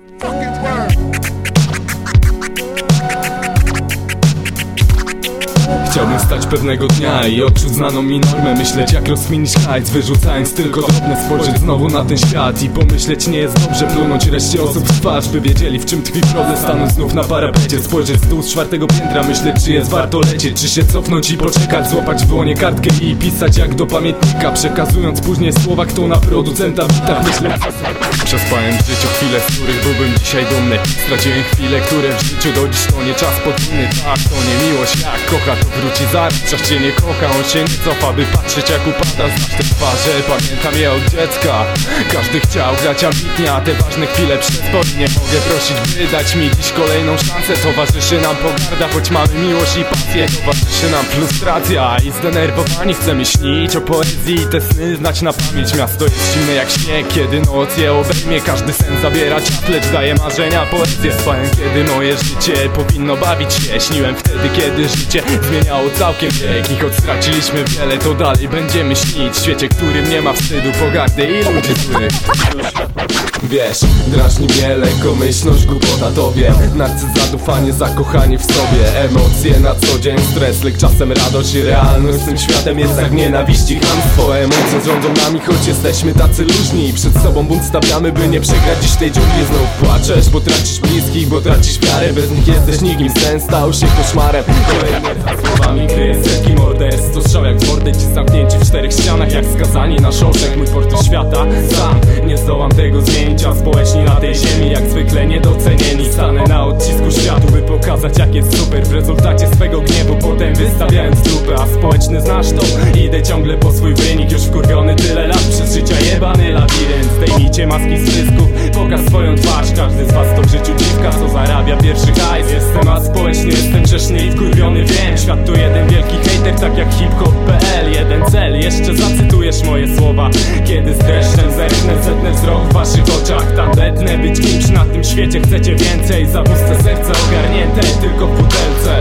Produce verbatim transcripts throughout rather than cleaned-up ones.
Chciałbym wstać pewnego dnia i odczuć znaną mi normę. Myśleć jak rozkminić hajs, wyrzucając tylko drobne. Spojrzeć znowu na ten świat i pomyśleć nie jest dobrze. Plunąć reszcie osób w twarz, by wiedzieli w czym tkwi problem. Stanąć znów na parapecie, spojrzeć z dół z czwartego piętra. Myśleć czy jest warto lecieć, czy się cofnąć i poczekać. Złapać w dłonie kartkę i pisać jak do pamiętnika, przekazując później słowa kto na producenta w bitach. Myślę przespałem w życiu chwile, z których byłbym dzisiaj dumny. Straciłem chwile, które w życiu do dziś to nie czas podwójny. Tak, to nie miłość, jak kocha to wróci zaraz. Czas cię nie kocha, on się nie cofa, by patrzeć jak upada. Znasz te twarze, pamiętam je od dziecka. Każdy chciał grać ambitnie, a te ważne chwile przez to nie mogę prosić, by dać mi dziś kolejną szansę. Towarzyszy nam pogarda, choć mamy miłość i pasję. Towarzyszy nam frustracja i zdenerwowani. Chcemy śnić o poezji i te sny znać na pamięć. Miasto jest zimne jak śnieg, kiedy noc je obejmie. Każdy sen zabiera czas, lecz daje marzenia poezję. Spałem kiedy moje życie powinno bawić się. Śniłem wtedy, kiedy życie zmieniało całkiem bieg. I choć straciliśmy wiele, to dalej będziemy śnić w świecie, którym nie ma wstydu, pogardy i ludzi złych. Wiesz, drażni mnie lekkomyślność, głupota tobie. Narcyz, zadufanie, zakochanie w sobie. Emocje na co dzień, stres, lek czasem radość i realność. Z tym światem jest jak nienawiści, chamstwo. Emocje rządzą nami, choć jesteśmy tacy luźni. I przed sobą bunt stawiamy, by nie przegrać dziś tej dżungli. Znów płaczesz, bo tracisz bliskich, bo tracisz wiarę. Bez nich jesteś nikim, sen stał się koszmarem. Kolejne za słowami gry, setki morderstw. Strzał jak w mordę, ci zamknięci w czterech ścianach, jak skazani na szoszek. Mój portret świata, sam nie zdołam tego zmienić. A społeczni na tej ziemi jak zwykle niedocenieni. Stanę na odcisku światu, by pokazać jak jest super. W rezultacie swego gniewu potem wystawiając trupy. A społeczny znasz to, idę ciągle po swój wynik. Już wkurwiony tyle lat przez życia jebany labirynt. Zdejmijcie maski z dysków, pokaż swoją twarz. Każdy z was to w życiu dziwka, co zarabia pierwszy hajs. Jestem a społeczny, jestem grzeszny i wkurwiony, wiem. Świat to jeden wielki hejter, tak jak hiphop kropka pe el. Jeden cel, jeszcze zacytujesz moje słowa. Kiedy z deszczem zerknę, zetnę wzrok w waszych oczach. Tandetne być kimś na tym świecie chcecie więcej. Za puste serce ogarnięte tylko w butelce.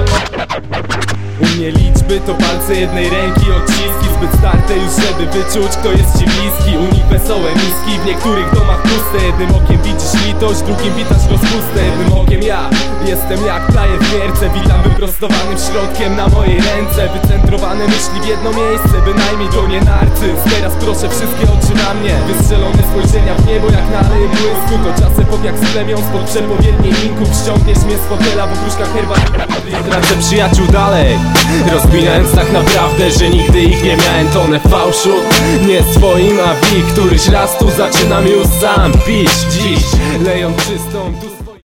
U mnie liczby to palce jednej ręki, odciski zbyt starte już, żeby wyczuć kto jest ci bliski. U nich wesołe miski, w niektórych domach puste. Jednym okiem widzisz litość, drugim witasz rozpustę. Jednym okiem ja jestem jak plaje w gierce. Witam wyprostowanym środkiem na mojej ręce. Wycentrowane myśli w jedno miejsce, bynajmniej to nie narcyz. Teraz proszę wszystkie oczy na mnie, wystrzelone spojrzenia w niebo jak na aleję błysku. To czas epok jak splemią spod przepowiedni linków. Ściągniesz mnie z fotela w okruszkach herbaty. Tracę przyjaciół dalej, rozpinając tak naprawdę, że nigdy ich nie miałem. Tonę fałszu, nie swoim, a w ich któryś raz tu zaczynam już sam pić. Dziś leją czystą tu